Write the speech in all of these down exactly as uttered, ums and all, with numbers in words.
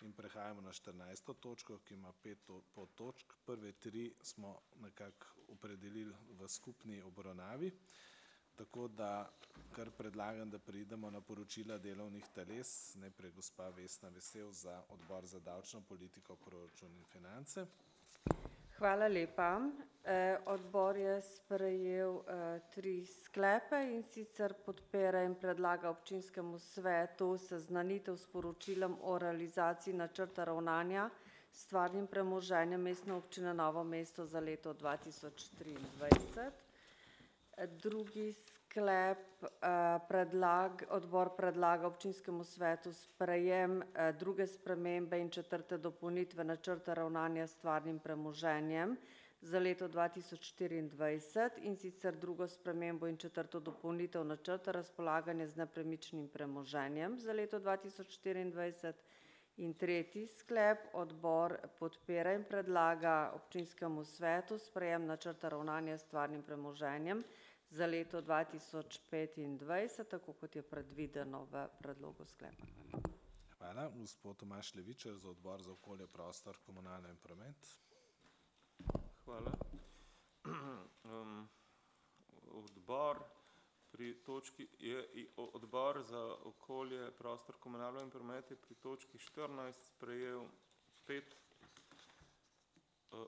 In prehajamo na štirinajsto točko, ki ima pet podtočk. Prve tri smo nekako opredelili v skupni obravnavi. Tako da kar predlagam, da preidemo na poročila delovnih teles. Najprej gospa Vesna Vesel za Odbor za davčno politiko, proračun in finance. Hvala lepa. Odbor je sprejel tri sklepe, in sicer podpira in predlaga občinskemu svetu seznanitev s poročilom o realizaciji načrta ravnanja s stvarnim premoženjem Mestne občine Novo mesto za leto dva tisoč triindvajset. Drugi sklep, predlag, odbor predlaga občinskemu svetu sprejem druge spremembe in četrte dopolnitve načrta ravnanja s stvarnim premoženjem za leto dva tisoč štiriindvajset, in sicer drugo spremembo in četrto dopolnitev načrta razpolaganja z nepremičnim premoženjem za leto dva tisoč štiriindvajset. In tretji sklep, odbor podpira in predlaga občinskemu svetu sprejem načrta ravnanja s stvarnim premoženjem za leto dva tisoč petindvajset, tako kot je predvideno v predlogu sklepa. Hvala. Gospod Tomaž Levičar za Odbor za okolje, prostor, komunalno in promet. Hvala. Um, odbor pri točki je odbor za okolje, prostor, komunalno in promet je pri točki štirinajst sprejel pet uh,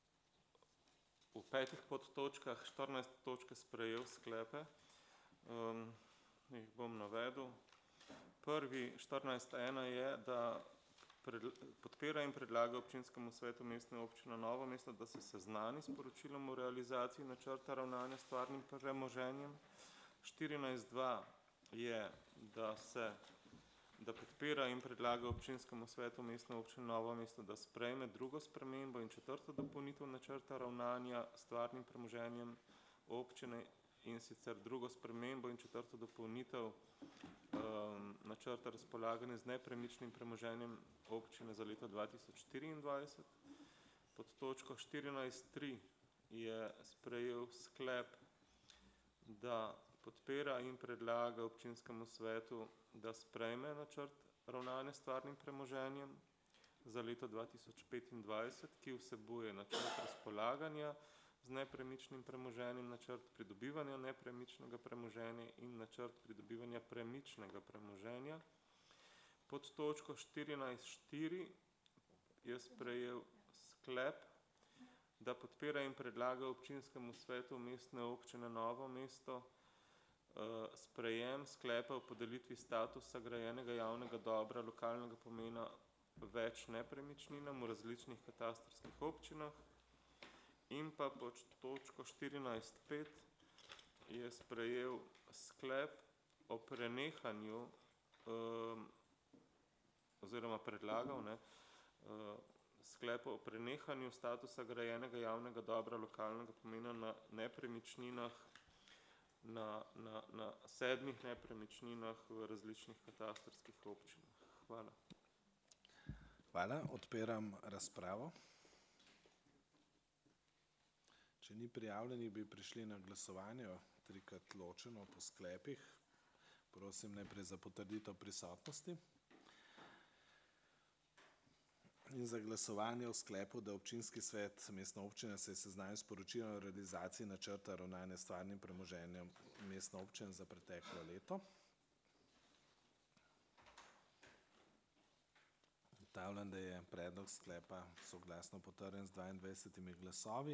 v petih podtočkah, štirinajst točke sprejel sklepe. Um, jih bom navedel. Prvi štirinajst ena je, da podpira in predlaga občinskemu svetu Mestne občine Novo mesto, da se seznani s poročilom o realizaciji načrta ravnanja s stvarnim premoženjem. štirinajst dva je, da se da podpira in predlaga občinskemu svetu Mestne občine Novo mesto, da sprejme drugo spremembo in četrto dopolnitev načrta ravnanja s stvarnim premoženjem občine, in sicer drugo spremembo in četrto dopolnitev um, načrta razpolaganja z nepremičnim premoženjem občine za leto dva tisoč štiriindvajset. Pod točko štirinajst tri je sprejel sklep, da podpira in predlaga občinskemu svetu, da sprejme načrt ravnanja s stvarnim premoženjem za leto dva tisoč petindvajset, ki vsebuje načrt razpolaganja z nepremičnim premoženjem, načrt pridobivanja nepremičnega premoženja in načrt pridobivanja premičnega premoženja. Pod točko štirinajst štiri je sprejel sklep, da podpira in predlaga občinskemu svetu Mestne občine Novo mesto sprejem sklepa o podelitvi statusa grajenega javnega dobra lokalnega pomena več nepremičninam v različnih katastrskih občinah. In pa pod točko štirinajst pet je sprejel sklep o prenehanju um, oziroma predlagal ne, uh, sklep o prenehanju statusa grajenega javnega dobra lokalnega pomena na nepremičninah Na, na, na sedmih nepremičninah v različnih katastrskih občinah. Hvala. Hvala. Odpiram razpravo. Če ni prijavljenih, bi prišli na glasovanje, trikrat ločeno po sklepih. Prosim najprej za potrditev prisotnosti. In za glasovanje o sklepu, da občinski svet Mestne občine se je seznanil s poročilom o realizaciji načrta ravnanja s stvarnim premoženjem Mestne občine za preteklo leto. Ugotavljam, da je predlog sklepa soglasno potrjen z dvaindvajsetimi glasovi.